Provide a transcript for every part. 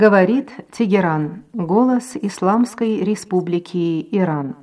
Говорит Тегеран, голос Исламской Республики Иран.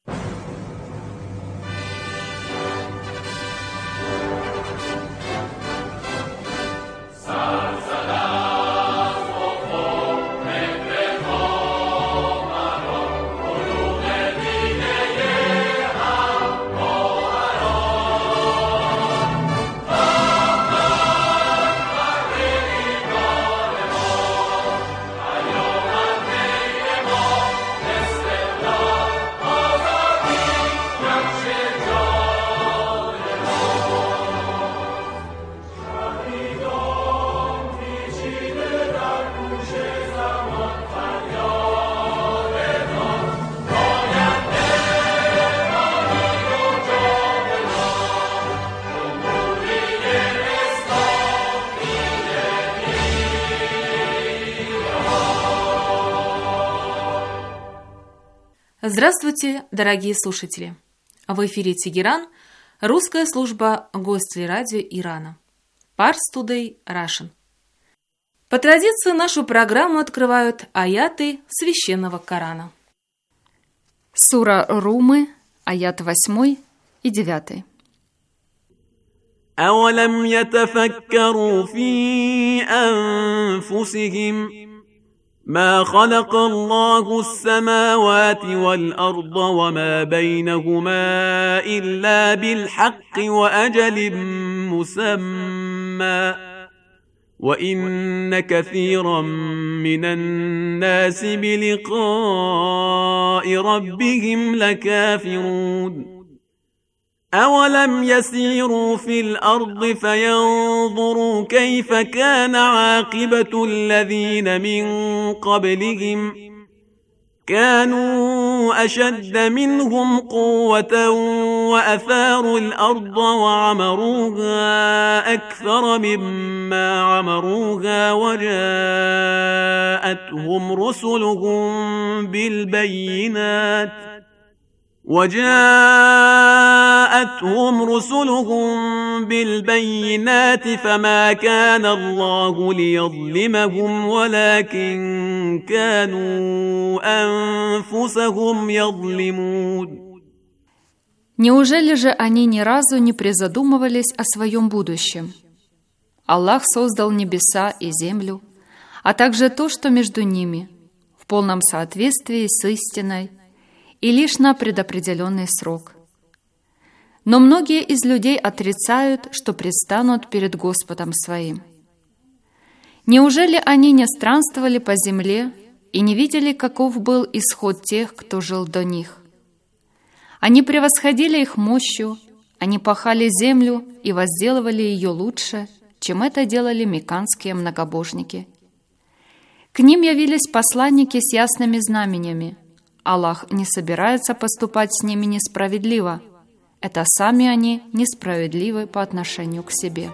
Здравствуйте, дорогие слушатели! В эфире Тегеран, русская служба Гостелерадио Ирана. Pars Today Russian. По традиции нашу программу открывают аяты Священного Корана. Сура Румы, аят 8 и 9. أولم يتفكروا في أنفسهم ما خلق الله السماوات والأرض وما بينهما إلا بالحق وأجل مسمى وإن كثيرا من الناس بلقاء ربهم لكافرون أولم يسيروا في الأرض فينظروا كيف كان عاقبة الذين من قبلهم كانوا أشد منهم قوة وأثاروا الأرض وعمروها أكثر مما عمروها وجاءتهم رسلهم بالبينات فما كان الله ليظلمهم ولكن كانوا أنفسهم يظلمون. Неужели же они ни разу не призадумывались о своем будущем? Аллах создал небеса и землю, а также то, что между ними, в полном соответствии с истиной, и лишь на предопределенный срок. Но многие из людей отрицают, что предстанут перед Господом своим. Неужели они не странствовали по земле и не видели, каков был исход тех, кто жил до них? Они превосходили их мощью, они пахали землю и возделывали ее лучше, чем это делали мекканские многобожники. К ним явились посланники с ясными знамениями. Аллах не собирается поступать с ними несправедливо. Это сами они несправедливы по отношению к себе.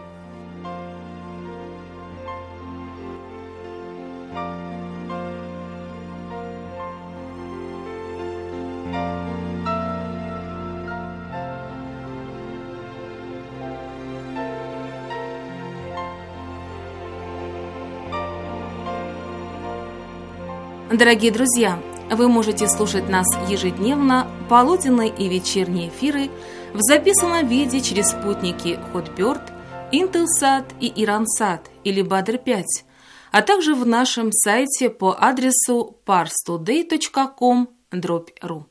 Дорогие друзья, вы можете слушать нас ежедневно, полуденные и вечерние эфиры в записанном виде через спутники Hotbird, Intelsat и Iransat или Badr-5, а также в нашем сайте по адресу parstoday.com/ru.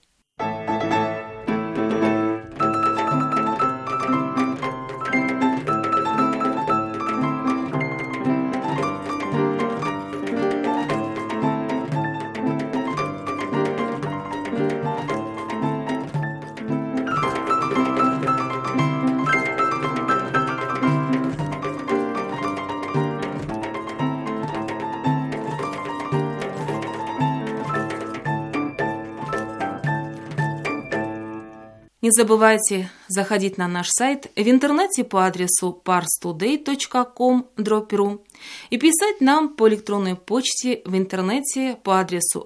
Не забывайте заходить на наш сайт в интернете по адресу parstoday.com/ru и писать нам по электронной почте в интернете по адресу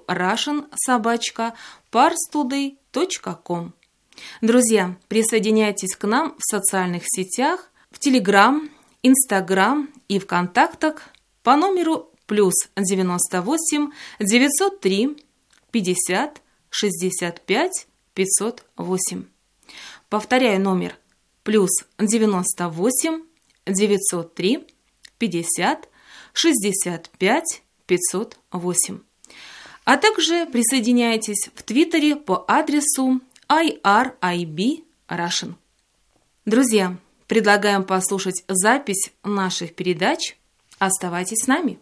russian@parstoday.com. Друзья, присоединяйтесь к нам в социальных сетях, в Telegram, Instagram и ВКонтактах по номеру плюс 98 903 50 65 508. Повторяю номер: плюс 98 903 50 65 508. А также присоединяйтесь в Твиттере по адресу IRIB Russian. Друзья, предлагаем послушать запись наших передач. Оставайтесь с нами.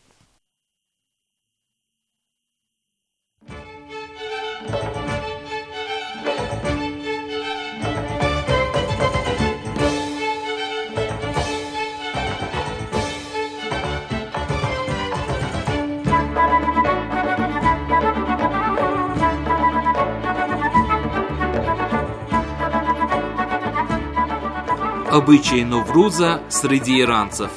Обычаи Новруза среди иранцев.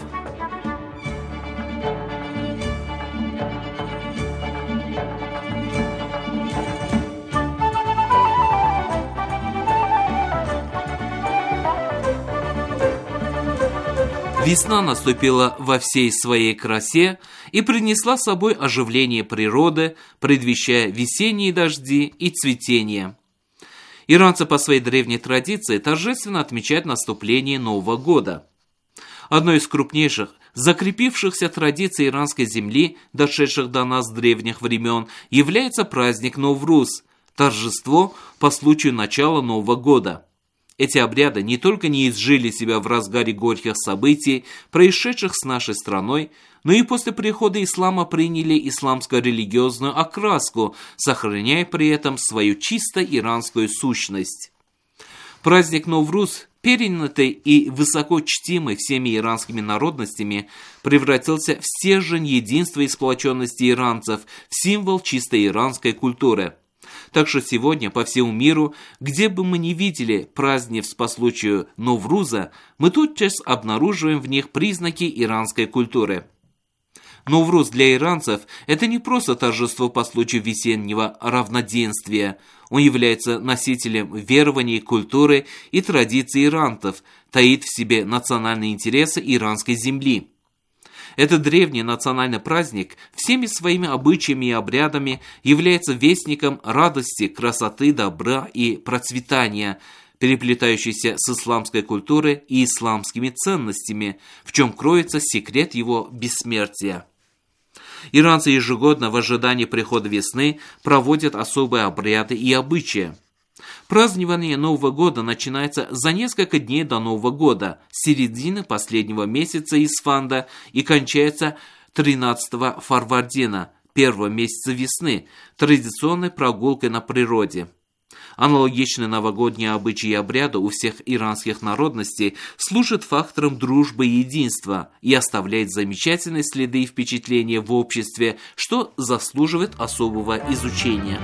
Весна наступила во всей своей красе и принесла с собой оживление природы, предвещая весенние дожди и цветение. Иранцы по своей древней традиции торжественно отмечают наступление Нового года. Одной из крупнейших, закрепившихся традиций иранской земли, дошедших до нас с древних времен, является праздник Новруз – торжество по случаю начала Нового года. Эти обряды не только не изжили себя в разгаре горьких событий, происшедших с нашей страной, но и после прихода ислама приняли исламско-религиозную окраску, сохраняя при этом свою чисто иранскую сущность. Праздник Новруз, перенятый и высоко чтимый всеми иранскими народностями, превратился в стержень единства и сплоченности иранцев, в символ чисто иранской культуры. Так что сегодня по всему миру, где бы мы ни видели празднеств по случаю Новруза, мы тотчас обнаруживаем в них признаки иранской культуры. Новруз для иранцев – это не просто торжество по случаю весеннего равноденствия. Он является носителем верований, культуры и традиций иранцев, таит в себе национальные интересы иранской земли. Этот древний национальный праздник всеми своими обычаями и обрядами является вестником радости, красоты, добра и процветания, переплетающийся с исламской культурой и исламскими ценностями, в чем кроется секрет его бессмертия. Иранцы ежегодно в ожидании прихода весны проводят особые обряды и обычаи. Празднование Нового года начинается за несколько дней до Нового года, с середины последнего месяца Исфанда, и кончается 13-го Фарвардина, первого месяца весны, традиционной прогулкой на природе. Аналогичные новогодние обычаи и обряды у всех иранских народностей служат фактором дружбы и единства и оставляют замечательные следы и впечатления в обществе, что заслуживает особого изучения.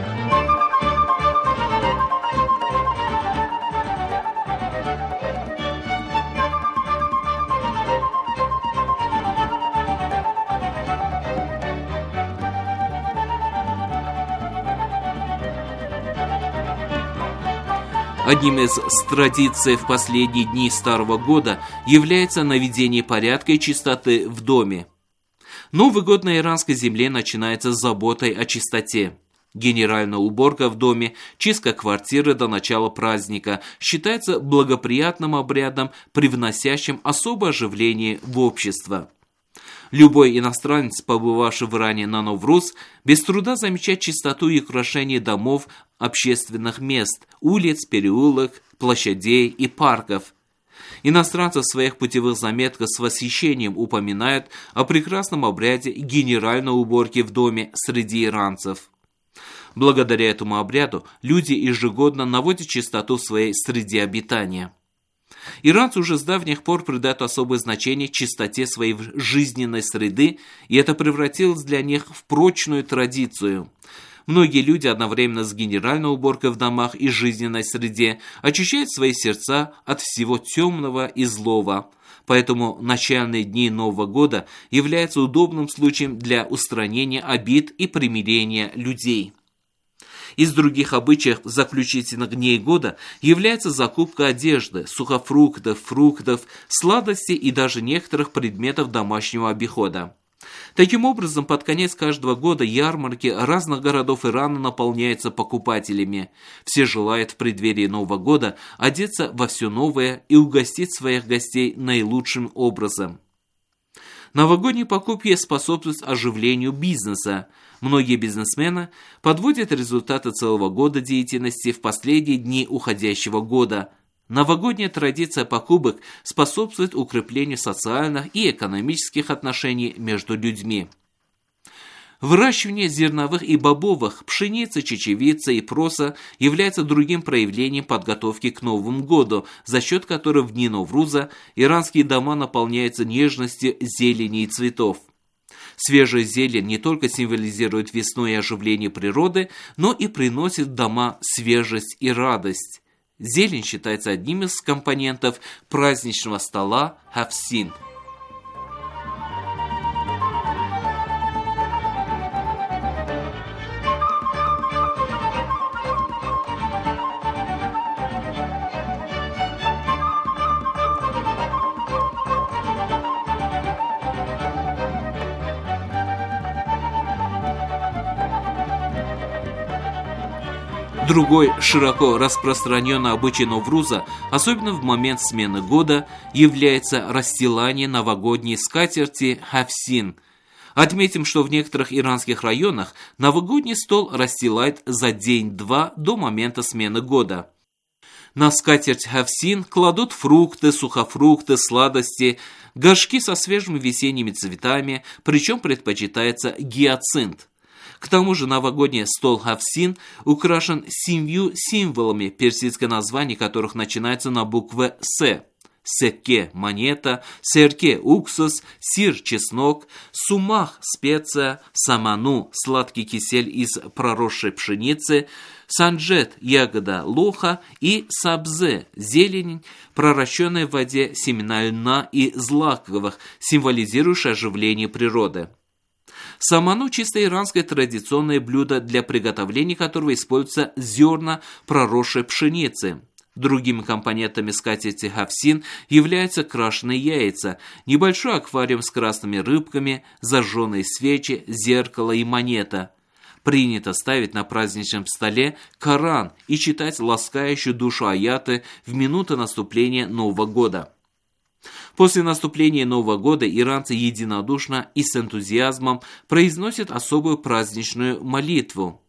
Одним из традиций в последние дни Старого года является наведение порядка и чистоты в доме. Новый год на иранской земле начинается с заботой о чистоте. Генеральная уборка в доме, чистка квартиры до начала праздника считается благоприятным обрядом, привносящим особое оживление в общество. Любой иностранец, побывавший в Иране на Новруз, без труда замечает чистоту и украшение домов, общественных мест, улиц, переулок, площадей и парков. Иностранцы в своих путевых заметках с восхищением упоминают о прекрасном обряде генеральной уборки в доме среди иранцев. Благодаря этому обряду люди ежегодно наводят чистоту в своей среде обитания. Иранцы уже с давних пор придают особое значение чистоте своей жизненной среды, и это превратилось для них в прочную традицию. Многие люди одновременно с генеральной уборкой в домах и жизненной среде очищают свои сердца от всего темного и злого. Поэтому начальные дни Нового года являются удобным случаем для устранения обид и примирения людей. Из других обычаев заключительных дней года является закупка одежды, сухофруктов, фруктов, сладостей и даже некоторых предметов домашнего обихода. Таким образом, под конец каждого года ярмарки разных городов Ирана наполняются покупателями. Все желают в преддверии Нового года одеться во все новое и угостить своих гостей наилучшим образом. Новогодние покупки способствуют оживлению бизнеса. Многие бизнесмены подводят результаты целого года деятельности в последние дни уходящего года. Новогодняя традиция покупок способствует укреплению социальных и экономических отношений между людьми. Выращивание зерновых и бобовых, пшеницы, чечевицы и проса является другим проявлением подготовки к Новому году, за счет которой в дни Новруза иранские дома наполняются нежностью зелени и цветов. Свежая зелень не только символизирует весну и оживление природы, но и приносит в дома свежесть и радость. Зелень считается одним из компонентов праздничного стола хафсин. Другой широко распространенный обычай Новруза, особенно в момент смены года, является расстилание новогодней скатерти хафсин. Отметим, что в некоторых иранских районах новогодний стол расстилают за день-два до момента смены года. На скатерть хафсин кладут фрукты, сухофрукты, сладости, горшки со свежими весенними цветами, причем предпочитается гиацинт. К тому же новогодний стол хафсин украшен 7 символами, персидское название которых начинается на буквы «С». Секке – монета, серке – уксус, сир – чеснок, сумах – специя, саману – сладкий кисель из проросшей пшеницы, санджет – ягода лоха и сабзе – зелень, проращенная в воде семена льна и злаковых, символизирующая оживление природы. Саману – чисто иранское традиционное блюдо, для приготовления которого используются зерна проросшей пшеницы. Другими компонентами скатерти хафсин являются крашеные яйца, небольшой аквариум с красными рыбками, зажженные свечи, зеркало и монета. Принято ставить на праздничном столе Коран и читать ласкающую душу аяты в минуты наступления Нового года. После наступления Нового года иранцы единодушно и с энтузиазмом произносят особую праздничную молитву.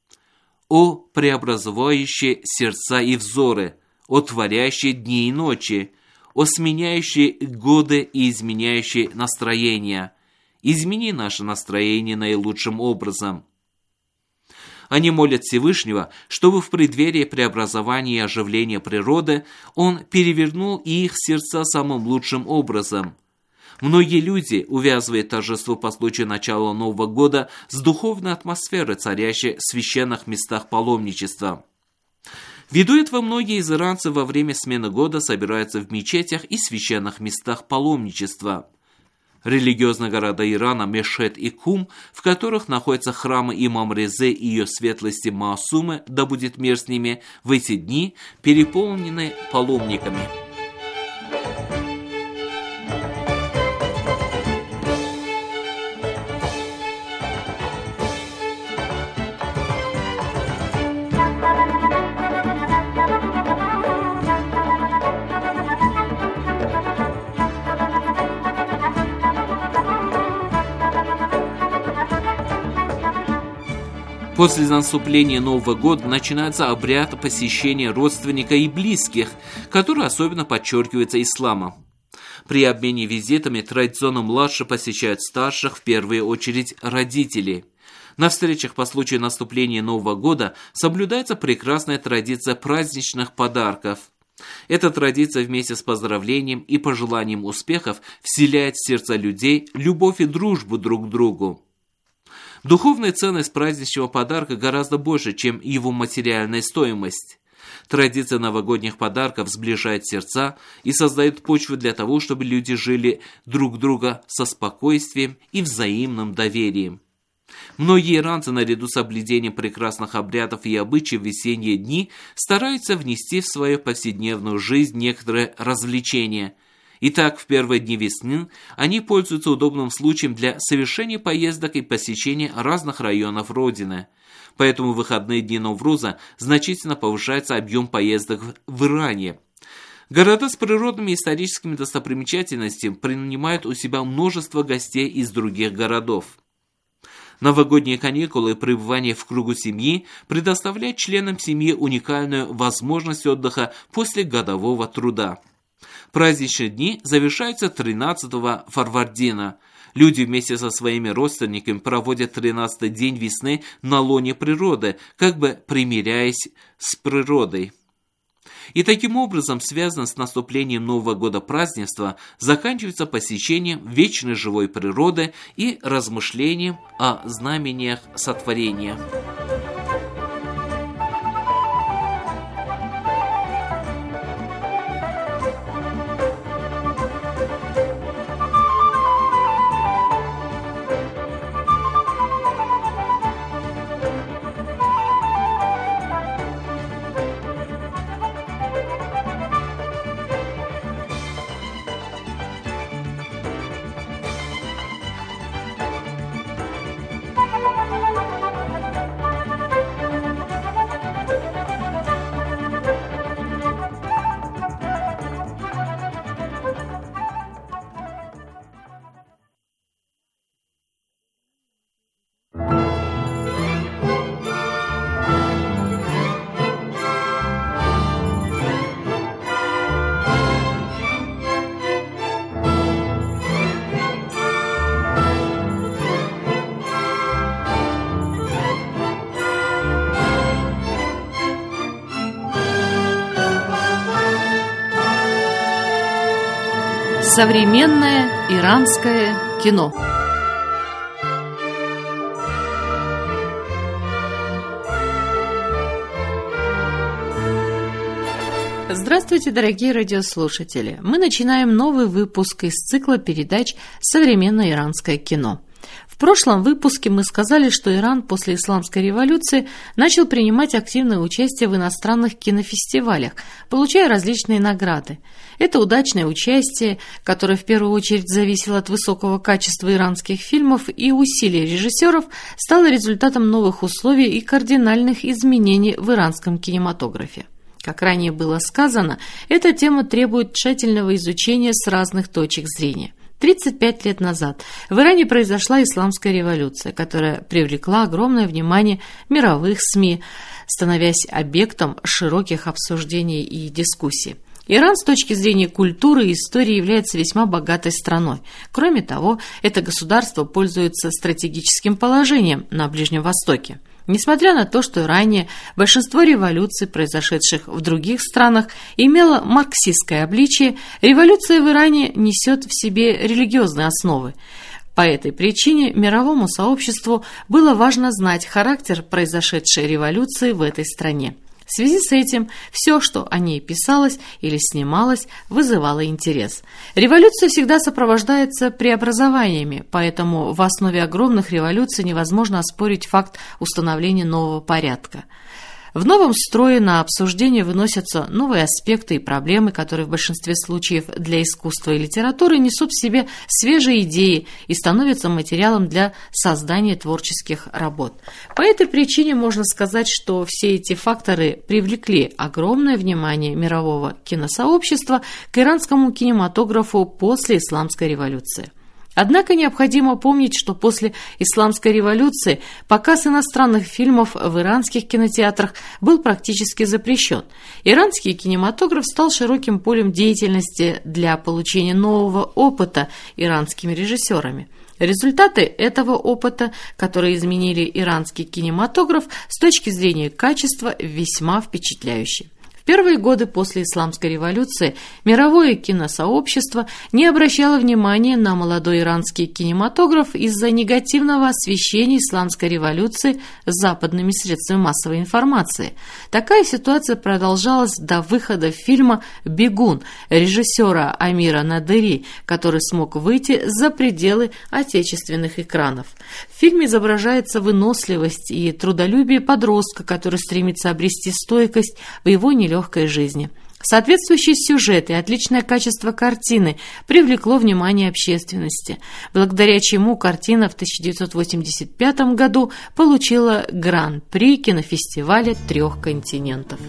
«О преобразующие сердца и взоры, о творящие дни и ночи, о сменяющие годы и изменяющие настроения, измени наше настроение наилучшим образом». Они молят Всевышнего, чтобы в преддверии преобразования и оживления природы Он перевернул и их сердца самым лучшим образом. Многие люди увязывают торжество по случаю начала Нового года с духовной атмосферой, царящей в священных местах паломничества. Ввиду этого многие из иранцев во время смены года собираются в мечетях и священных местах паломничества. Религиозные города Ирана Мешхед и Кум, в которых находятся храмы Имам Резы и ее светлости Маасумы, да будет мир с ними, в эти дни переполнены паломниками. После наступления Нового года начинается обряд посещения родственника и близких, который особенно подчеркивается исламом. При обмене визитами традиционно младшие посещают старших, в первую очередь родителей. На встречах по случаю наступления Нового года соблюдается прекрасная традиция праздничных подарков. Эта традиция вместе с поздравлением и пожеланием успехов вселяет в сердца людей любовь и дружбу друг к другу. Духовная ценность праздничного подарка гораздо больше, чем его материальная стоимость. Традиция новогодних подарков сближает сердца и создает почву для того, чтобы люди жили друг друга со спокойствием и взаимным доверием. Многие иранцы, наряду с соблюдением прекрасных обрядов и обычаев в весенние дни, стараются внести в свою повседневную жизнь некоторые развлечения. Итак, в первые дни весны они пользуются удобным случаем для совершения поездок и посещения разных районов Родины. Поэтому в выходные дни Новруза значительно повышается объем поездок в Иране. Города с природными и историческими достопримечательностями принимают у себя множество гостей из других городов. Новогодние каникулы и пребывание в кругу семьи предоставляют членам семьи уникальную возможность отдыха после годового труда. Праздничные дни завершаются 13-го Фарвардина. Люди вместе со своими родственниками проводят 13-й день весны на лоне природы, как бы примиряясь с природой. И таким образом, связано с наступлением Нового года празднества, заканчивается посещением вечной живой природы и размышлением о знамениях сотворения. Современное иранское кино. Здравствуйте, дорогие радиослушатели! Мы начинаем новый выпуск из цикла передач «Современное иранское кино». В прошлом выпуске мы сказали, что Иран после исламской революции начал принимать активное участие в иностранных кинофестивалях, получая различные награды. Это удачное участие, которое в первую очередь зависело от высокого качества иранских фильмов и усилий режиссеров, стало результатом новых условий и кардинальных изменений в иранском кинематографе. Как ранее было сказано, эта тема требует тщательного изучения с разных точек зрения. 35 лет назад в Иране произошла исламская революция, которая привлекла огромное внимание мировых СМИ, становясь объектом широких обсуждений и дискуссий. Иран с точки зрения культуры и истории является весьма богатой страной. Кроме того, это государство пользуется стратегическим положением на Ближнем Востоке. Несмотря на то, что ранее большинство революций, произошедших в других странах, имело марксистское обличие, революция в Иране несет в себе религиозные основы. По этой причине мировому сообществу было важно знать характер произошедшей революции в этой стране. В связи с этим все, что о ней писалось или снималось, вызывало интерес. Революция всегда сопровождается преобразованиями, поэтому в основе огромных революций невозможно оспорить факт установления нового порядка. В новом строе на обсуждение выносятся новые аспекты и проблемы, которые в большинстве случаев для искусства и литературы несут в себе свежие идеи и становятся материалом для создания творческих работ. По этой причине можно сказать, что все эти факторы привлекли огромное внимание мирового киносообщества к иранскому кинематографу после исламской революции. Однако необходимо помнить, что после исламской революции показ иностранных фильмов в иранских кинотеатрах был практически запрещен. Иранский кинематограф стал широким полем деятельности для получения нового опыта иранскими режиссерами. Результаты этого опыта, которые изменили иранский кинематограф с точки зрения качества, весьма впечатляющие. В первые годы после исламской революции мировое киносообщество не обращало внимания на молодой иранский кинематограф из-за негативного освещения исламской революции западными средствами массовой информации. Такая ситуация продолжалась до выхода фильма «Бегун» режиссера Амира Надыри, который смог выйти за пределы отечественных экранов. В фильме изображается выносливость и трудолюбие подростка, который стремится обрести стойкость в его нелегкой жизни. Соответствующий сюжет и отличное качество картины привлекло внимание общественности, благодаря чему картина в 1985 году получила гран-при кинофестиваля 3 континентов.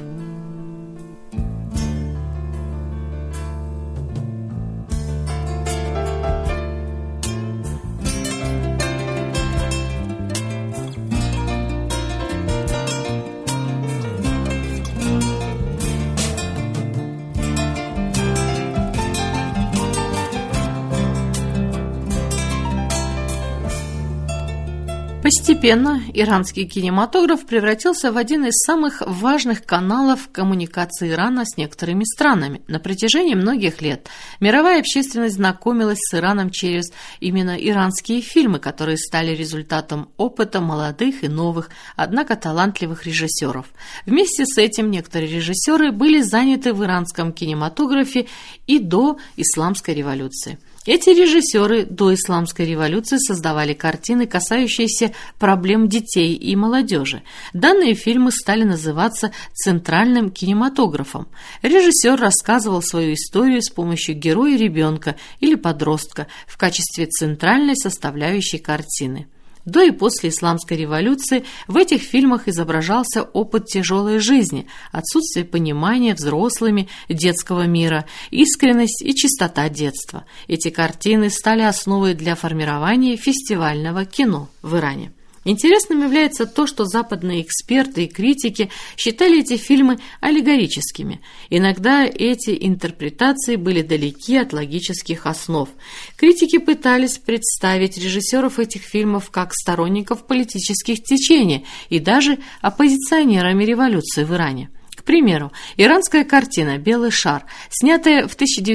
Постепенно иранский кинематограф превратился в один из самых важных каналов коммуникации Ирана с некоторыми странами. На протяжении многих лет мировая общественность знакомилась с Ираном через именно иранские фильмы, которые стали результатом опыта молодых и новых, однако талантливых режиссеров. Вместе с этим некоторые режиссеры были заняты в иранском кинематографе и до Исламской революции. Эти режиссеры до Исламской революции создавали картины, касающиеся проблем детей и молодежи. Данные фильмы стали называться центральным кинематографом. Режиссер рассказывал свою историю с помощью героя ребенка или подростка в качестве центральной составляющей картины. До и после Исламской революции в этих фильмах изображался опыт тяжелой жизни, отсутствие понимания взрослыми детского мира, искренность и чистота детства. Эти картины стали основой для формирования фестивального кино в Иране. Интересным является то, что западные эксперты и критики считали эти фильмы аллегорическими. Иногда эти интерпретации были далеки от логических основ. Критики пытались представить режиссеров этих фильмов как сторонников политических течений и даже оппозиционерами революции в Иране. К примеру, иранская картина «Белый шар», снятая в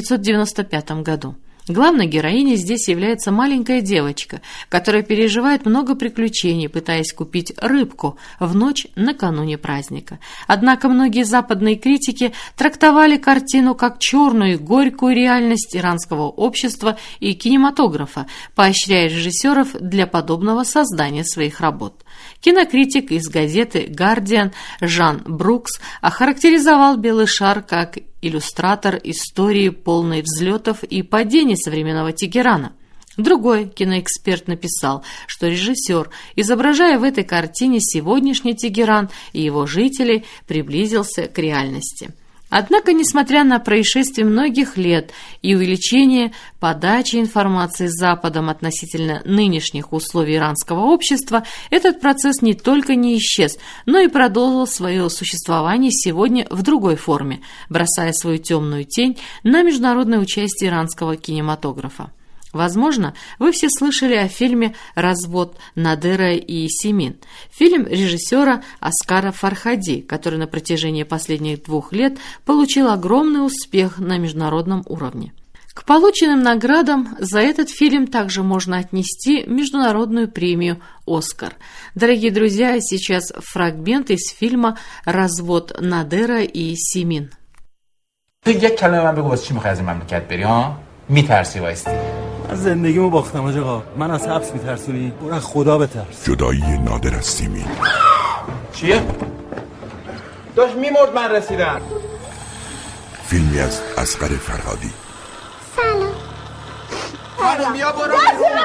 1995 году. Главной героиней здесь является маленькая девочка, которая переживает много приключений, пытаясь купить рыбку в ночь накануне праздника. Однако многие западные критики трактовали картину как черную и горькую реальность иранского общества и кинематографа, поощряя режиссеров для подобного создания своих работ. Кинокритик из газеты «Гардиан» Жан Брукс охарактеризовал «Белый шар» как иллюстратор истории, полной взлетов и падений современного Тегерана. Другой киноэксперт написал, что режиссер, изображая в этой картине сегодняшний Тегеран и его жителей, приблизился к реальности. Однако, несмотря на происшествие многих лет и увеличение подачи информации Западом относительно нынешних условий иранского общества, этот процесс не только не исчез, но и продолжил свое существование сегодня в другой форме, бросая свою темную тень на международное участие иранского кинематографа. Возможно, вы все слышали о фильме «Развод Надера и Симин». Фильм режиссера Аскара Фархади, который на протяжении последних 2 лет получил огромный успех на международном уровне. К полученным наградам за этот фильм также можно отнести международную премию «Оскар». Дорогие друзья, сейчас фрагмент из фильма «Развод Надера и Симин». میترسی وایستی من زندگیمو باختم آقا من از حبس میترسونی برو خدا بترس جدایی نادر از سیمین چیه داشت میمرد من رسیدم فیلمی از اصغر فرهادی سلام بیا برو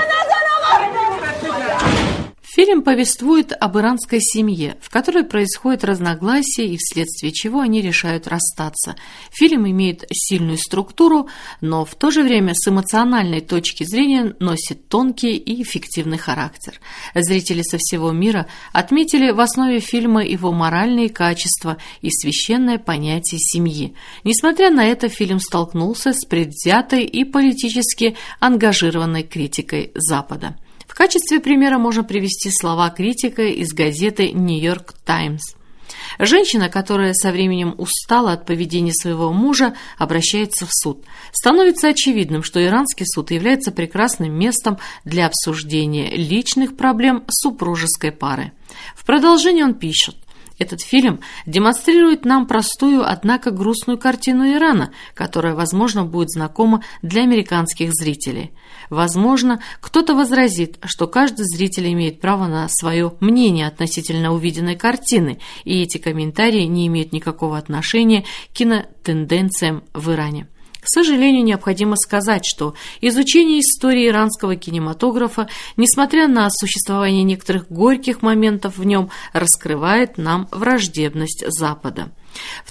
Фильм повествует об иранской семье, в которой происходят разногласия и вследствие чего они решают расстаться. Фильм имеет сильную структуру, но в то же время с эмоциональной точки зрения носит тонкий и эффективный характер. Зрители со всего мира отметили в основе фильма его моральные качества и священное понятие семьи. Несмотря на это, фильм столкнулся с предвзятой и политически ангажированной критикой Запада. В качестве примера можно привести слова критика из газеты «Нью-Йорк Таймс». Женщина, которая со временем устала от поведения своего мужа, обращается в суд. Становится очевидным, что иранский суд является прекрасным местом для обсуждения личных проблем супружеской пары. В продолжении он пишет: Этот фильм демонстрирует нам простую, однако грустную картину Ирана, которая, возможно, будет знакома для американских зрителей. Возможно, кто-то возразит, что каждый зритель имеет право на свое мнение относительно увиденной картины, и эти комментарии не имеют никакого отношения к кинотенденциям в Иране. К сожалению, необходимо сказать, что изучение истории иранского кинематографа, несмотря на существование некоторых горьких моментов в нем, раскрывает нам враждебность Запада. В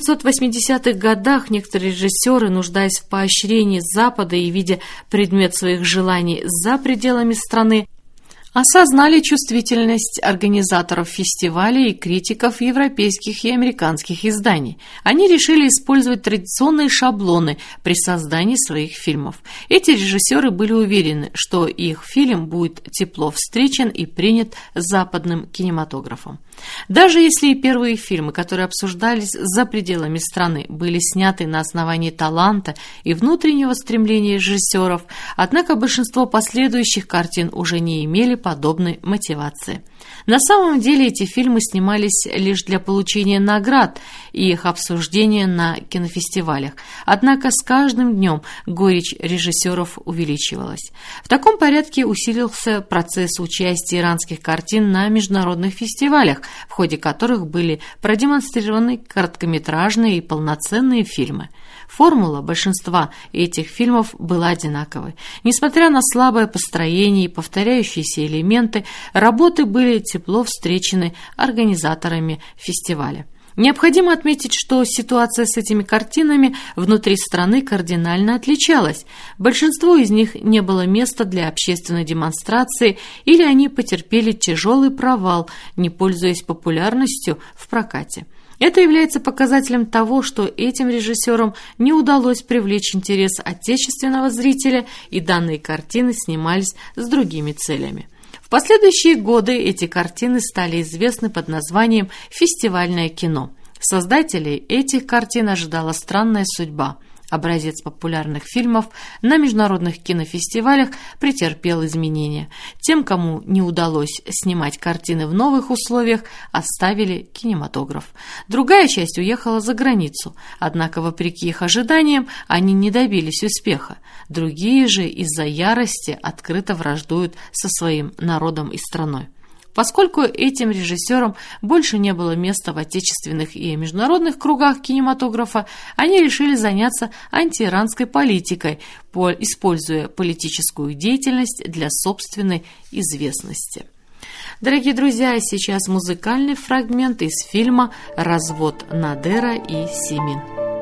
1980-х годах некоторые режиссеры, нуждаясь в поощрении Запада и видя предмет своих желаний за пределами страны, осознали чувствительность организаторов фестивалей и критиков европейских и американских изданий. Они решили использовать традиционные шаблоны при создании своих фильмов. Эти режиссеры были уверены, что их фильм будет тепло встречен и принят западным кинематографом. Даже если и первые фильмы, которые обсуждались за пределами страны, были сняты на основании таланта и внутреннего стремления режиссеров, однако большинство последующих картин уже не имели подобной мотивации. На самом деле эти фильмы снимались лишь для получения наград и их обсуждения на кинофестивалях. Однако с каждым днем горечь режиссеров увеличивалась. В таком порядке усилился процесс участия иранских картин на международных фестивалях, в ходе которых были продемонстрированы короткометражные и полноценные фильмы. Формула большинства этих фильмов была одинаковой. Несмотря на слабое построение и повторяющиеся элементы, работы были тепло встречены организаторами фестиваля. Необходимо отметить, что ситуация с этими картинами внутри страны кардинально отличалась. Большинству из них не было места для общественной демонстрации, или они потерпели тяжелый провал, не пользуясь популярностью в прокате. Это является показателем того, что этим режиссерам не удалось привлечь интерес отечественного зрителя, и данные картины снимались с другими целями. В последующие годы эти картины стали известны под названием «фестивальное кино». Создателей этих картин ожидала странная судьба. Образец популярных фильмов на международных кинофестивалях претерпел изменения. Тем, кому не удалось снимать картины в новых условиях, оставили кинематограф. Другая часть уехала за границу, однако, вопреки их ожиданиям, они не добились успеха. Другие же из-за ярости открыто враждуют со своим народом и страной. Поскольку этим режиссерам больше не было места в отечественных и международных кругах кинематографа, они решили заняться антииранской политикой, используя политическую деятельность для собственной известности. Дорогие друзья, сейчас музыкальный фрагмент из фильма «Развод Надера и Симин».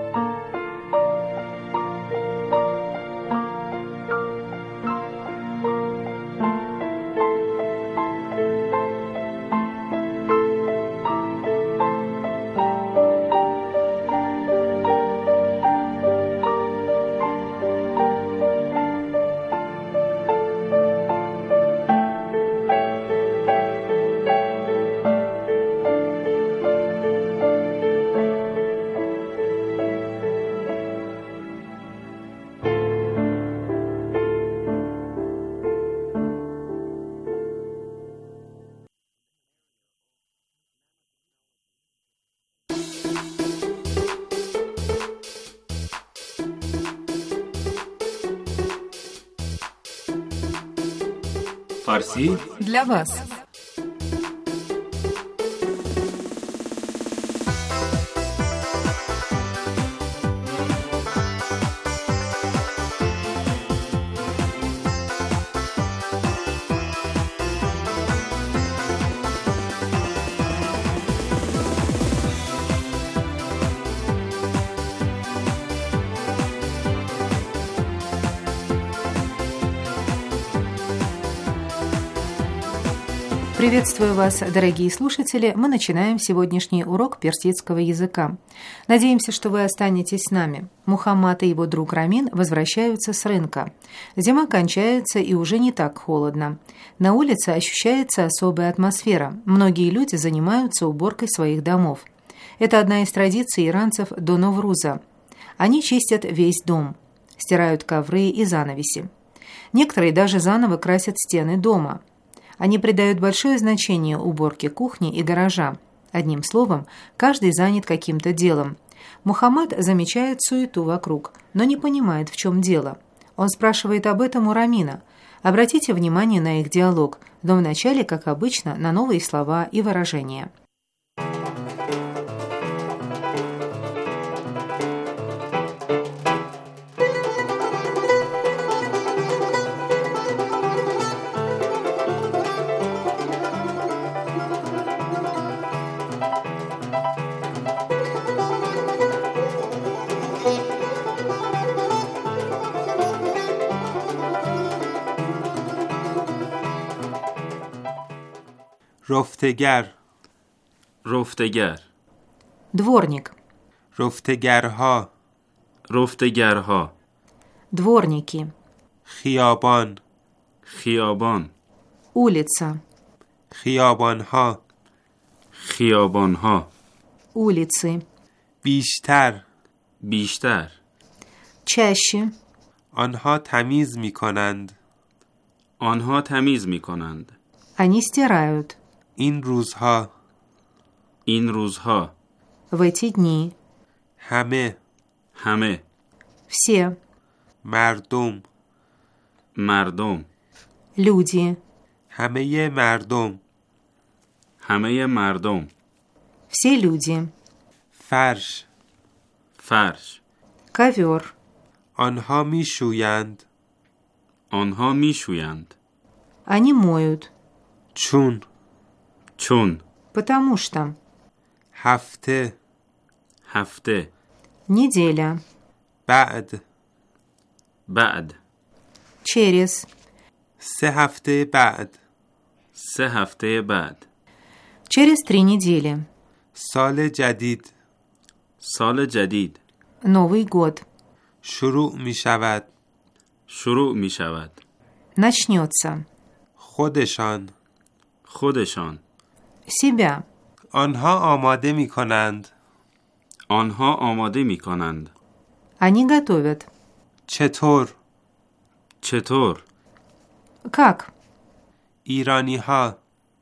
Фарси для вас. Приветствую вас, дорогие слушатели! Мы начинаем сегодняшний урок персидского языка. Надеемся, что вы останетесь с нами. Мухаммад и его друг Рамин возвращаются с рынка. Зима кончается и уже не так холодно. На улице ощущается особая атмосфера. Многие люди занимаются уборкой своих домов. Это одна из традиций иранцев до Новруза. Они чистят весь дом, стирают ковры и занавеси. Некоторые даже заново красят стены дома. Они придают большое значение уборке кухни и гаража. Одним словом, каждый занят каким-то делом. Мухаммад замечает суету вокруг, но не понимает, в чем дело. Он спрашивает об этом у Рамина. Обратите внимание на их диалог, но вначале, как обычно, на новые слова и выражения. رفتگر رفتگر Дворник. رفتگرها رفتگرها Дворники. خیابان خیابان Улица. خیابانها خیابانها Улицы. بیشتر بیشتر Чаще. آنها تمیز می کنند آنها تمیز می کنند Они стирают. این روزها این روزها В эти дни. همه همه Все. مردم مردم Люди. همه مردم همه مردم Все люди. فرش فرش Ковер. آنها می شویند آنها می شویند Они моют. چون چون Потому что. هفته هفته Неделя. بعد بعد Через. 3 هفته بعد 3 هفته بعد Через 3 недели. سال جدید سال جدید Новый год. شروع می شود شروع می شود Начнется. خودشان خودشان Себя. آنها آماده می کنند آنها آماده می کنند Они готовят. چطور چطور Как? ایرانی ها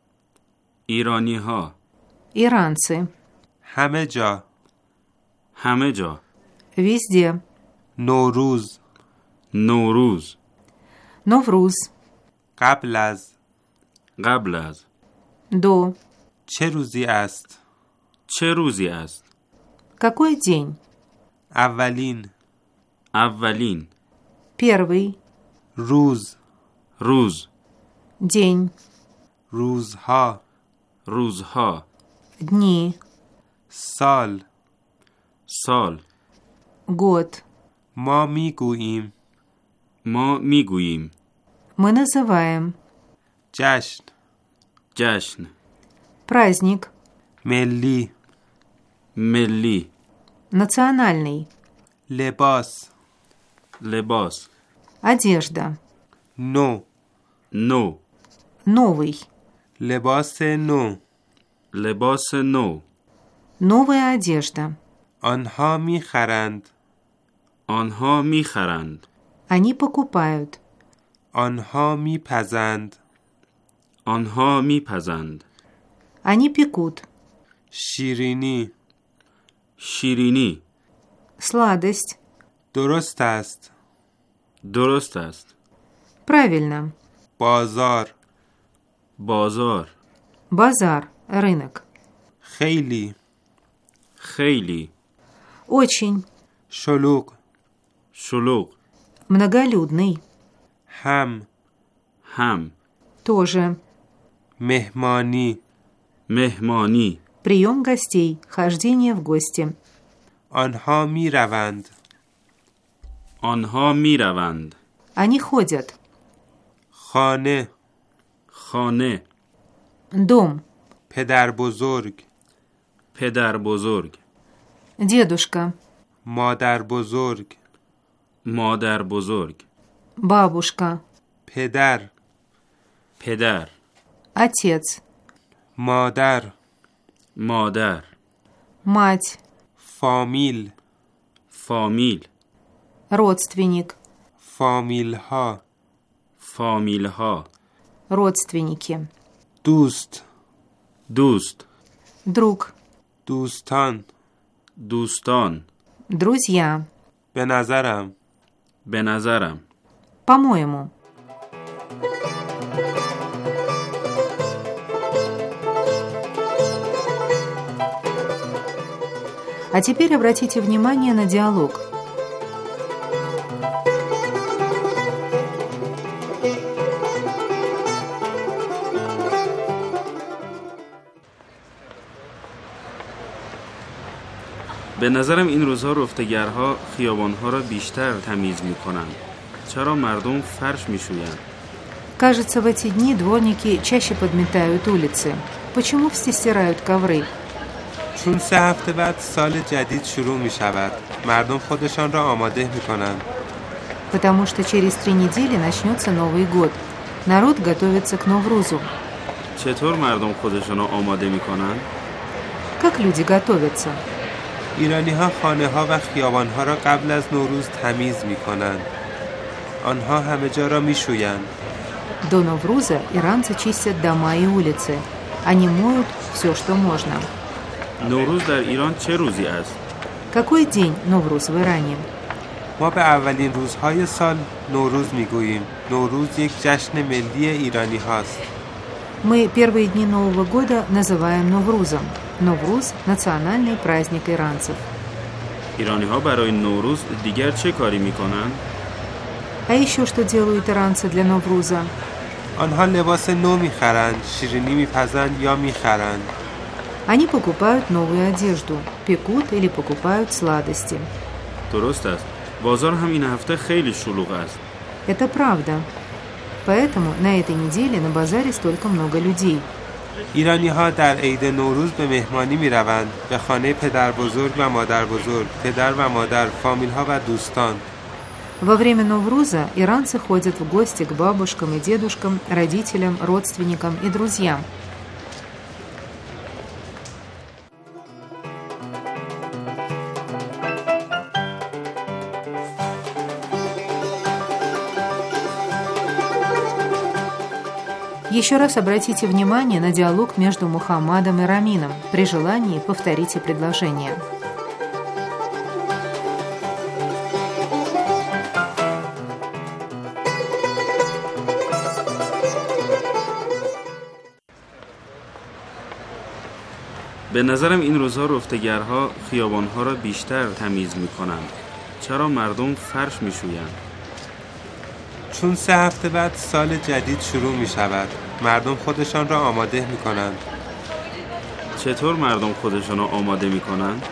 ایرانی ها Иранцы. همه جا همه جا Везде. نوروز نوروز Новруз. قبل از قبل از До. چه روزی است چه روزی است Какой день? اولین اولین Первый. روز روز День. روزها روزها Дни. سال سال Год. ما می گوییم ما میگوییم Мы называем. جشن جشن Праздник. ملی ملی Национальный. لباس لباس Одежда. نو نو Новый. لباس نو لباس نو Новая одежда. آنها می خرند آنها میخرند Они покупают. آنها می پزند آنها میپزند Они пекут. شیرینی شیرینی Сладость. درست است درست است Правильно. بازار بازار Базар. Рынок. خیلی خیلی Очень. شلوغ شلوغ Многолюдный. هم هم Тоже. مهمانی مهمانی Прием гостей. Хождение в гости. آنها می روند آنها میروند Они ходят. خانه خانه Дом. پدر بزرگ پدر بزرگ Дедушка. مادر بزرگ مادر بزرگ Бабушка. پدر پدر Отец. مادر مادر Мать. فامیل فامیل Родственник. فامیل ها فامیل ها Родственники. دوست دوست Друг. دوستان. دوستان. Друзья. به نظرم. به نظرم. По-моему. А теперь обратите внимание на диалог. به نظرم این روزها رفتگرها خیابانها را بیشتر تمیز می‌کنند. چرا مردم فرش می‌شویند؟ Кажется, в эти дни дворники чаще подметают улицы. Почему все стирают ковры? چون 3 هفته بعد سال جدید شروع می شود. مردم خودشان را آماده می کنند. Потому что через 3 недели начнется Новый год. Народ готовится к Новрузу. چطور مردم خودشان را آماده می‌کنند؟ Как люди готовятся? ایرانی ها خانه ها و خیابان ها را قبل از نوروز تمیز می کنند. آنها همه جا را می شویند. До Новруза иранцы чистят дома и улицы. Они моют все, что можно. نوروز در ایران چه روزی است؟ Какой день Новруз в Иране? ما به اولین روزهای سال نوروز می گوییم. نوروز یک جشن ملی ایرانی هاست. Мы первые дни Нового года называем Новрузом. Новруз – национальный праздник иранцев. ایرانی ها برای نوروز دیگر چه کاری میکنند؟ А еще что делают иранцы для Новруза? آنها لباس نو می خرند، شیرینی می پزند یا می خرند. Они покупают новую одежду, пекут или покупают сладости. درست است. بازار هم این هفته خیلی شلوغ است. Это правда. Поэтому на этой неделе на базаре столько много людей. ایرانی ها در عید نوروز به مهمانی می روند. به خانه پدر بزرگ و مادر بزرگ، پدر و مادر، فامیل ها و دوستان. Во время Новруза иранцы ходят в гости к бабушкам и дедушкам, родителям, родственникам и друзьям. Еще раз обратите внимание на диалог между Мухаммадом и Рамином. При желании повторите предложение. به نظرم این روزها رفتگرها خیابانها را بیشتر تمیز میکنند. چرا مردم فرش میشویند؟ چون 3 هفته بعد سال جدید شروع می شود. مردم خودشان را آماده می کنند. چطور مردم خودشان را آماده می کنند؟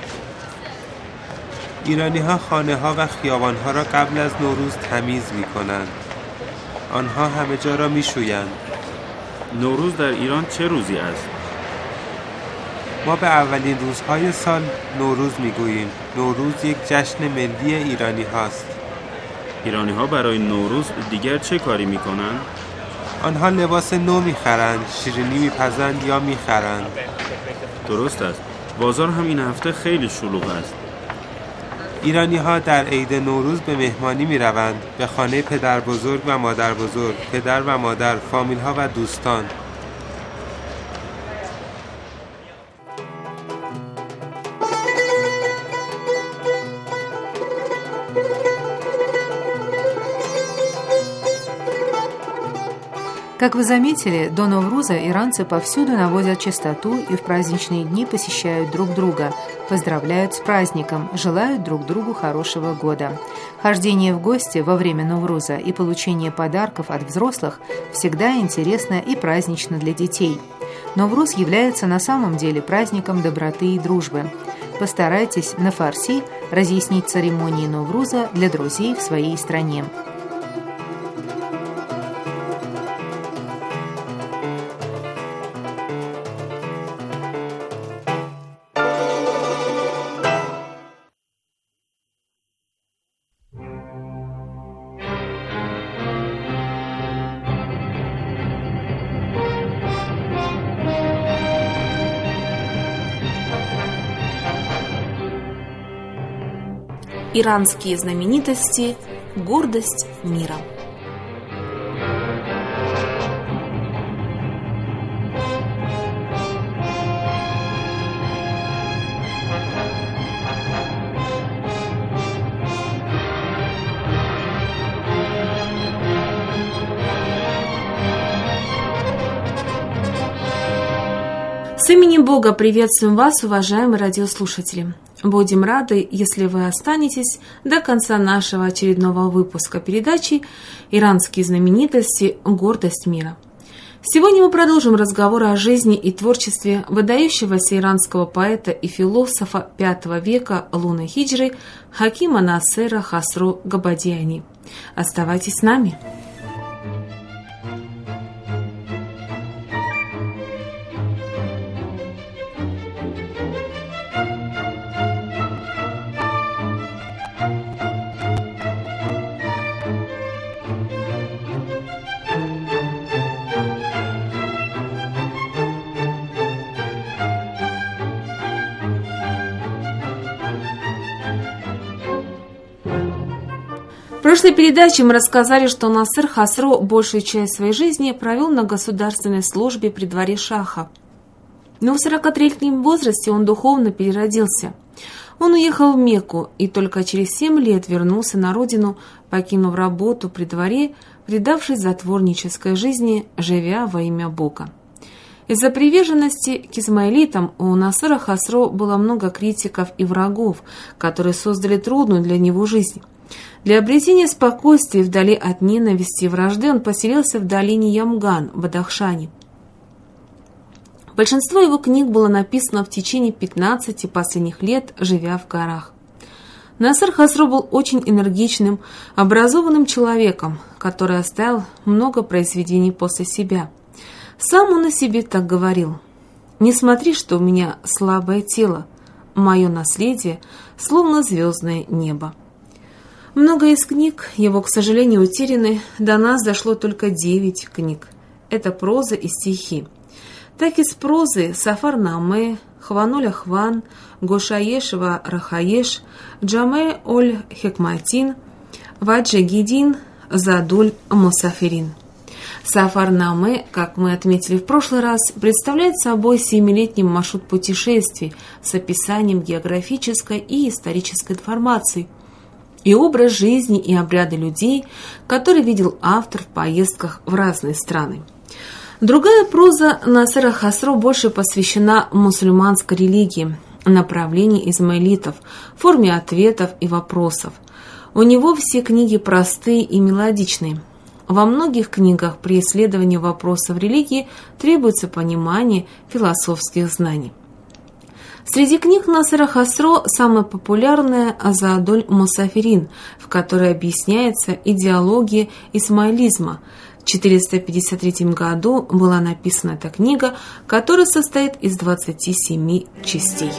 ایرانی ها خانه ها و خیابان ها را قبل از نوروز تمیز می کنند. آنها همه جا را می شویند. نوروز در ایران چه روزی است؟ ما به اولین روزهای سال نوروز می گوییم. نوروز یک جشن ملی ایرانی هاست. ایرانی ها برای نوروز دیگر چه کاری می کنند؟ آنها لباس نو می خرند، شیرینی می پزند یا می خرند. درست است. بازار هم این هفته خیلی شلوغ است. ایرانی ها در عید نوروز به مهمانی می روند. به خانه پدر بزرگ و مادر بزرگ، پدر و مادر، فامیل ها و دوستان. Как вы заметили, до Новруза иранцы повсюду наводят чистоту и в праздничные дни посещают друг друга, поздравляют с праздником, желают друг другу хорошего года. Хождение в гости во время Новруза и получение подарков от взрослых всегда интересно и празднично для детей. Новруз является на самом деле праздником доброты и дружбы. Постарайтесь на фарси разъяснить церемонии Новруза для друзей в своей стране. Иранские знаменитости – гордость мира. С именем Бога приветствуем вас, уважаемые радиослушатели. Будем рады, если вы останетесь до конца нашего очередного выпуска передачи «Иранские знаменитости. Гордость мира». Сегодня мы продолжим разговор о жизни и творчестве выдающегося иранского поэта и философа V века лунной хиджры Хакима Насера Хасро Габадиани. Оставайтесь с нами. В прошлой передаче мы рассказали, что Насер Хасро большую часть своей жизни провел на государственной службе при дворе шаха. Но в 43-летнем возрасте он духовно переродился. Он уехал в Мекку и только через 7 лет вернулся на родину, покинув работу при дворе, предавшись затворнической жизни, живя во имя Бога. Из-за приверженности к исмаилитам у Насера Хасро было много критиков и врагов, которые создали трудную для него жизнь. Для обретения спокойствия вдали от ненависти и вражды он поселился в долине Ямган, в Бадахшане. Большинство его книг было написано в течение 15 последних лет, живя в горах. Насер Хасро был очень энергичным, образованным человеком, который оставил много произведений после себя. Сам он о себе так говорил: «Не смотри, что у меня слабое тело, мое наследие, словно звездное небо». Много из книг его, к сожалению, утеряны, до нас дошло только 9 книг. Это проза и стихи. Так из прозы Сафар-Наме, Хвануль-Ахван, Гошаеш-ва Рахаеш, Джаме-оль-Хекматин, Ваджи-Гидин, Задуль-Мусафирин. Сафар-Наме, как мы отметили в прошлый раз, представляет собой 7-летний маршрут путешествий с описанием географической и исторической информации и образ жизни и обряды людей, которые видел автор в поездках в разные страны. Другая проза Насера Хасро больше посвящена мусульманской религии, направлению измаилитов, форме ответов и вопросов. У него все книги простые и мелодичные. Во многих книгах при исследовании вопросов религии требуется понимание философских знаний. Среди книг Насера Хасро самая популярная «Задуль-Мусафирин», в которой объясняется идеология исмаилизма. В 453 году была написана эта книга, которая состоит из 27 частей.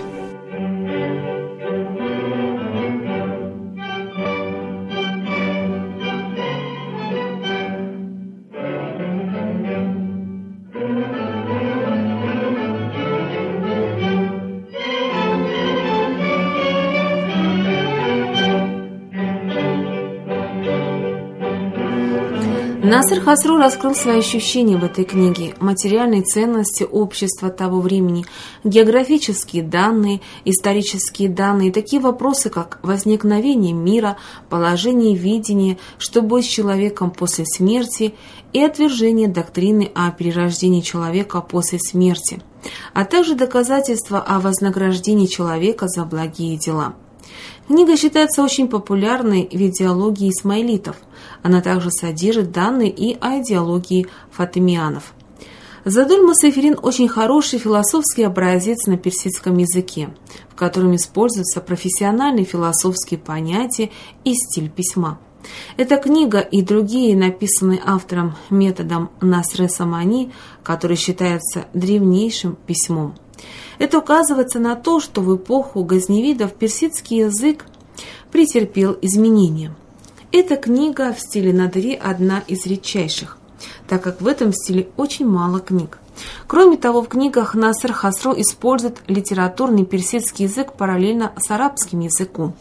Насер Хасро раскрыл свои ощущения в этой книге, материальные ценности общества того времени, географические данные, исторические данные, такие вопросы, как возникновение мира, положение видения, что будет с человеком после смерти и отвержение доктрины о перерождении человека после смерти, а также доказательства о вознаграждении человека за благие дела. Книга считается очень популярной в идеологии исмаилитов. Она также содержит данные и о идеологии фатимианов. Задуль-Мусафирин очень хороший философский образец на персидском языке, в котором используются профессиональные философские понятия и стиль письма. Эта книга и другие, написанные автором методом Наср-э-Самани, который считается древнейшим письмом. Это указывается на то, что в эпоху газневидов персидский язык претерпел изменения. Эта книга в стиле Надри одна из редчайших, так как в этом стиле очень мало книг. Кроме того, в книгах Насер Хасро использует литературный персидский язык параллельно с арабским языком.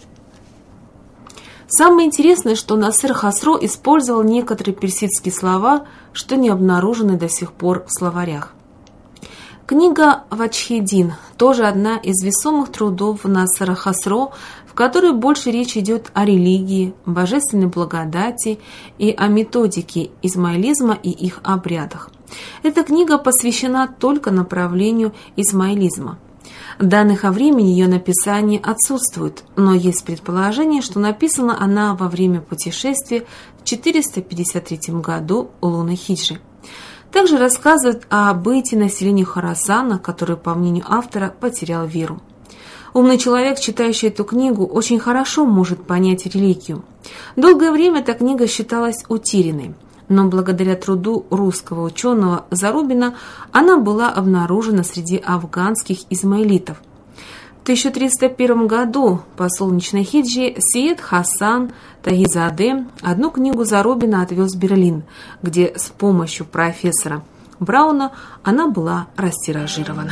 Самое интересное, что Насер Хасро использовал некоторые персидские слова, что не обнаружены до сих пор в словарях. Книга Ваджхи-Дин тоже одна из весомых трудов Насера Хасро, в которой больше речь идет о религии, божественной благодати и о методике измаилизма и их обрядах. Эта книга посвящена только направлению исмаилизма. Данных о времени ее написания отсутствует, но есть предположение, что написана она во время путешествия в 453 году луны хиджры. Также рассказывает о бытии населения Хорасана, который, по мнению автора, потерял веру. Умный человек, читающий эту книгу, очень хорошо может понять религию. Долгое время эта книга считалась утерянной, но благодаря труду русского ученого Зарубина она была обнаружена среди афганских измаилитов. В 1301 году по солнечной хиджре Сиед Хасан Тагизаде одну книгу Зарубина отвез в Берлин, где с помощью профессора Брауна она была растиражирована.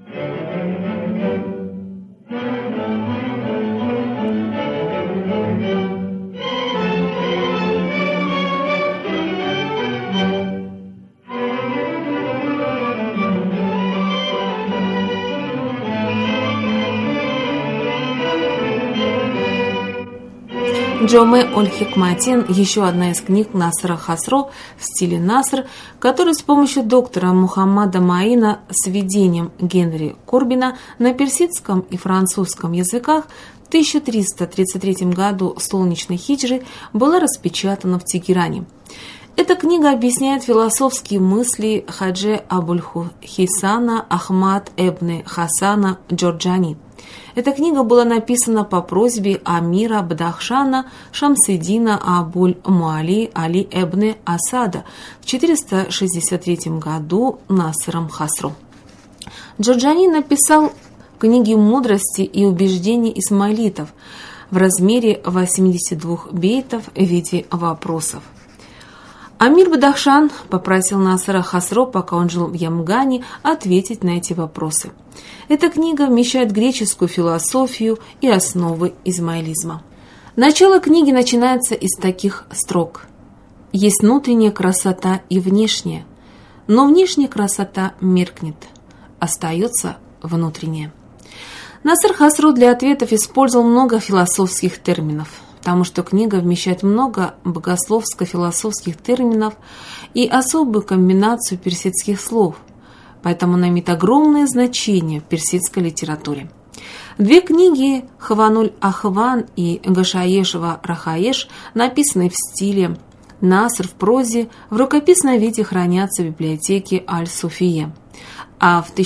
Джоме Оль-Хикматин – еще одна из книг Насра Хасро в стиле Наср, который с помощью доктора Мухаммада Маина с введением Генри Корбина на персидском и французском языках в 1333 году солнечной хиджры была распечатана в Тегеране. Эта книга объясняет философские мысли Хаджи Абуль-Хисана Ахмад эбн Хасана Джорджани. Эта книга была написана по просьбе Амира Бадахшана Шамсиддина Абуль-Муали Али эбн Асада в 463 году Насром Хасро. Джорджани написал книги мудрости и убеждений исмаилитов в размере 82 бейтов в виде вопросов. Амир Бадахшан попросил Насра Хасро, пока он жил в Ямгане, ответить на эти вопросы. Эта книга вмещает греческую философию и основы измаилизма. Начало книги начинается из таких строк. Есть внутренняя красота и внешняя, но внешняя красота меркнет, остается внутренняя. Наср Хасро для ответов использовал много философских терминов, потому что книга вмещает много богословско-философских терминов и особую комбинацию персидских слов, поэтому она имеет огромное значение в персидской литературе. Две книги Хавануль Ахван и Гашаешева Рахаеш, написанные в стиле Наср в прозе, в рукописном виде хранятся в библиотеке Аль-Суфия. А в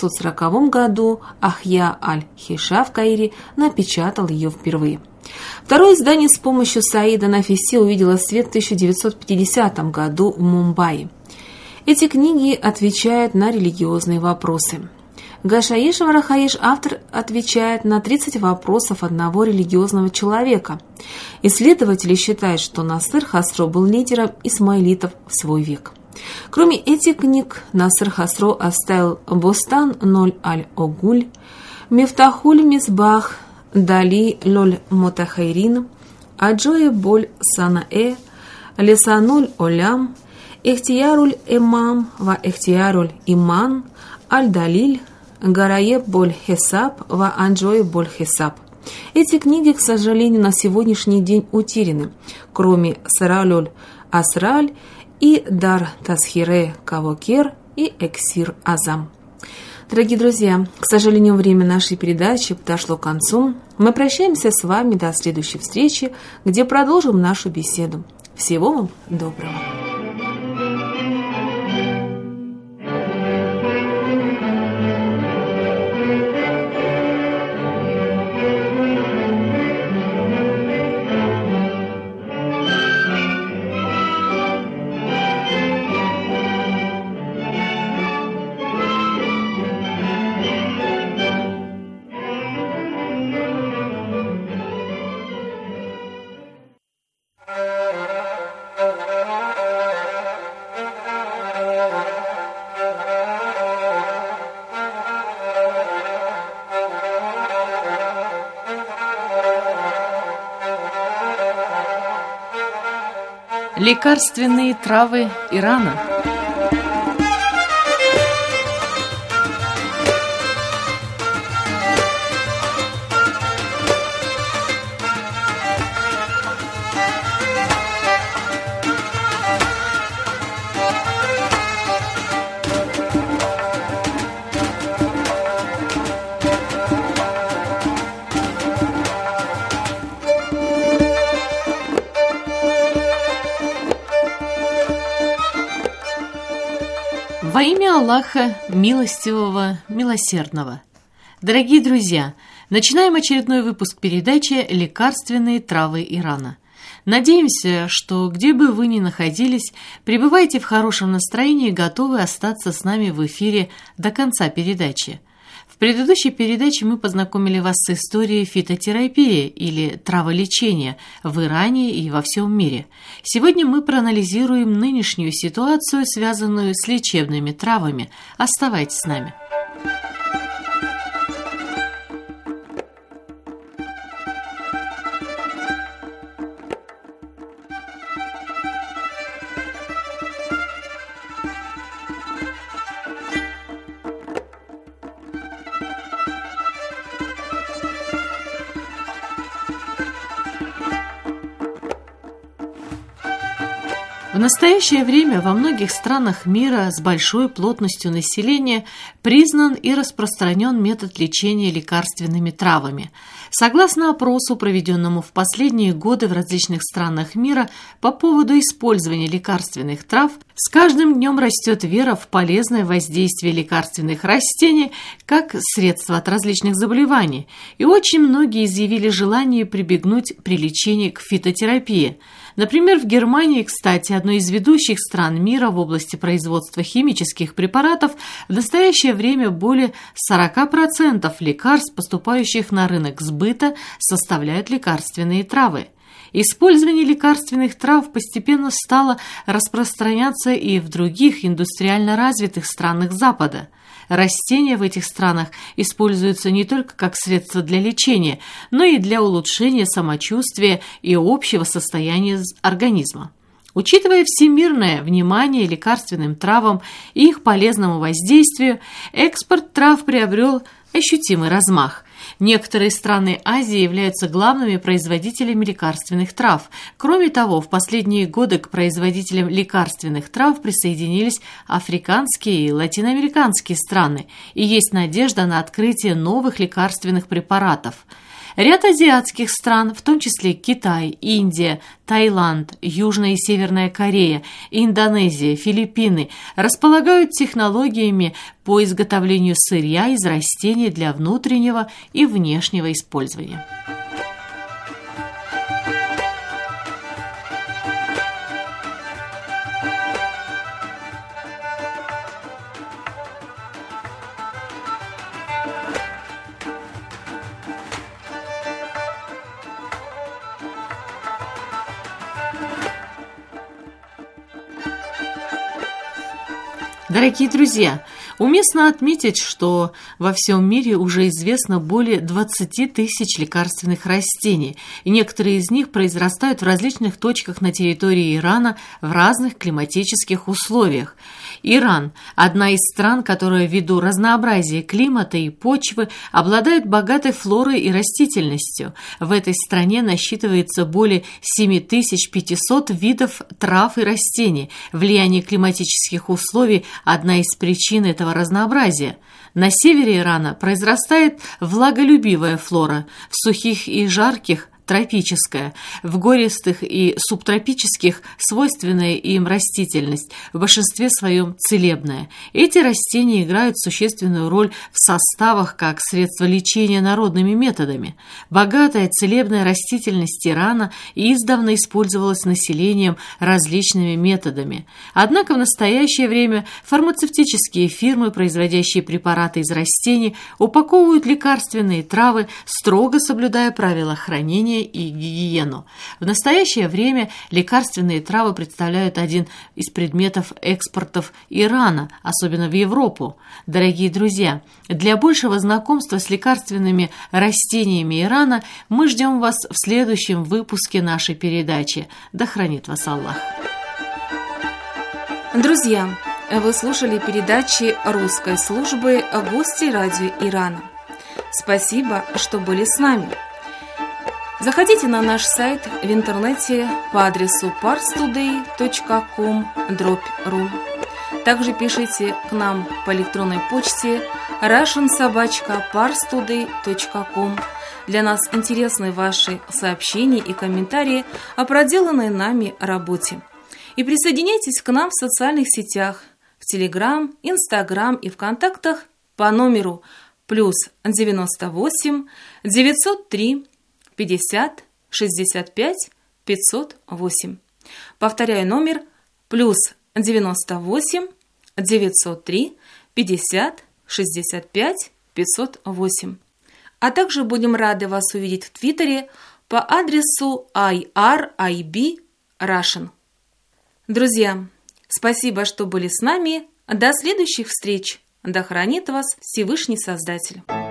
1940 году Ахья Аль-Хиша в Каире напечатал ее впервые. Второе издание с помощью Саида Нафиси увидело свет в 1950 году в Мумбаи. Эти книги отвечают на религиозные вопросы. Гашаеш Рахаеш автор отвечает на 30 вопросов одного религиозного человека. Исследователи считают, что Наср Хасро был лидером исмаилитов в свой век. Кроме этих книг, Наср Хасро оставил Бостан Ноль Аль-Огуль, Мифтахуль Мисбах, Дали Лоль Мотахайрин, Аджоэ Боль Санаэ, Лесануль Олям, Эхтияруль Эмам ва Эхтияруль Иман, Аль-Далиль, Гарае Боль Хесаб ва Анджоэ Боль Хесаб. Эти книги, к сожалению, на сегодняшний день утеряны, кроме Саралюль Асраль и Дар Тасхире Кавокер и Эксир Азам. Дорогие друзья, к сожалению, время нашей передачи подошло к концу. Мы прощаемся с вами до следующей встречи, где продолжим нашу беседу. Всего вам доброго. Лекарственные травы Ирана. Во имя Аллаха, милостивого, милосердного. Дорогие друзья, начинаем очередной выпуск передачи «Лекарственные травы Ирана». Надеемся, что где бы вы ни находились, пребывайте в хорошем настроении и готовы остаться с нами в эфире до конца передачи. В предыдущей передаче мы познакомили вас с историей фитотерапии или траволечения в Иране и во всем мире. Сегодня мы проанализируем нынешнюю ситуацию, связанную с лечебными травами. Оставайтесь с нами. В настоящее время во многих странах мира с большой плотностью населения признан и распространен метод лечения лекарственными травами. Согласно опросу, проведенному в последние годы в различных странах мира по поводу использования лекарственных трав, с каждым днем растет вера в полезное воздействие лекарственных растений как средство от различных заболеваний, и очень многие изъявили желание прибегнуть при лечении к фитотерапии. Например, в Германии, кстати, одной из ведущих стран мира в области производства химических препаратов, в настоящее время более 40% лекарств, поступающих на рынок сбыта, составляют лекарственные травы. Использование лекарственных трав постепенно стало распространяться и в других индустриально развитых странах Запада. Растения в этих странах используются не только как средство для лечения, но и для улучшения самочувствия и общего состояния организма. Учитывая всемирное внимание лекарственным травам и их полезному воздействию, экспорт трав приобрел ощутимый размах. Некоторые страны Азии являются главными производителями лекарственных трав. Кроме того, в последние годы к производителям лекарственных трав присоединились африканские и латиноамериканские страны, и есть надежда на открытие новых лекарственных препаратов. Ряд азиатских стран, в том числе Китай, Индия, Таиланд, Южная и Северная Корея, Индонезия, Филиппины, располагают технологиями по изготовлению сырья из растений для внутреннего и внешнего использования. Дорогие друзья, уместно отметить, что во всем мире уже известно более 20 тысяч лекарственных растений, и некоторые из них произрастают в различных точках на территории Ирана в разных климатических условиях. Иран – одна из стран, которая ввиду разнообразия климата и почвы обладает богатой флорой и растительностью. В этой стране насчитывается более 7500 видов трав и растений. Влияние климатических условий – одна из причин этого разнообразия. На севере Ирана произрастает влаголюбивая флора, в сухих и жарких – тропическая, в гористых и субтропических свойственная им растительность, в большинстве своем целебная. Эти растения играют существенную роль в составах как средство лечения народными методами. Богатая целебная растительность Ирана издавна использовалась населением различными методами. Однако в настоящее время фармацевтические фирмы, производящие препараты из растений, упаковывают лекарственные травы, строго соблюдая правила хранения и гигиену. В настоящее время лекарственные травы представляют один из предметов экспортов Ирана, особенно в Европу. Дорогие друзья, для большего знакомства с лекарственными растениями Ирана мы ждем вас в следующем выпуске нашей передачи. Да хранит вас Аллах! Друзья, вы слушали передачи русской службы «Гости радио Ирана». Спасибо, что были с нами. Заходите на наш сайт в интернете по адресу parstoday.com/ru. Также пишите к нам по электронной почте russian@parstoday.com. Для нас интересны ваши сообщения и комментарии о проделанной нами работе. И присоединяйтесь к нам в социальных сетях, в Телеграм, Инстаграм и в контактах по номеру +98 903 50 65 508. Повторяю номер +98 903 50 65 508. А также будем рады вас увидеть в Твиттере по адресу IRIB Russian. Друзья, спасибо, что были с нами. До следующих встреч. Да хранит вас Всевышний Создатель.